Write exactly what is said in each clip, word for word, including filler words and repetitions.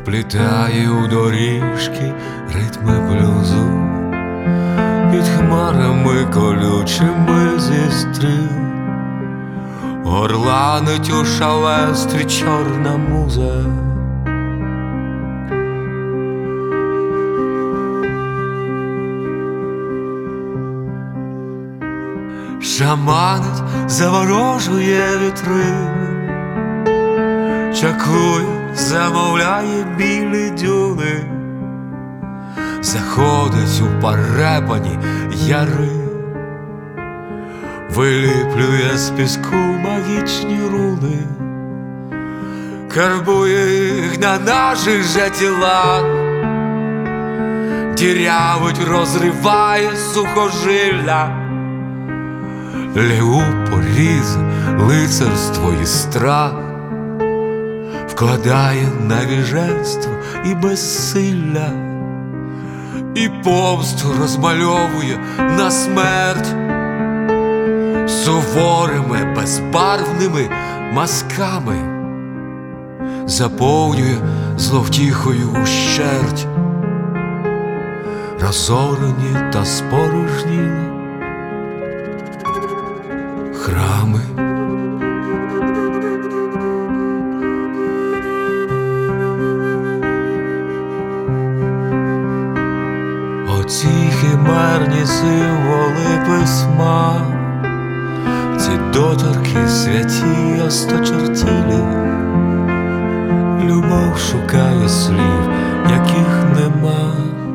вплітає у доріжки ритми блюзу, під хмарами колючими зі стріл горланить у шаленстві чорна муза. Шаманить, заворожує вітри, чаклує, замовляє білі дюни, заходить у перепані яри, виліплює з піску магічні руни, карбує їх на наших же тілах, дірявить, розриває сухожилля, лє поріз, лицарство і страх, вкладає навіженство і безсилля, і помсту розмальовує на смерть суворими безбарвними мазками, заповнює зловтіхою ущерть розорені та спорожніли храми. Оці химерні символи письма, ці доторки святі осточертілі, любов шукає слів, яких нема,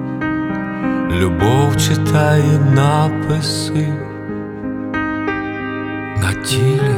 любов читає написи на тілі.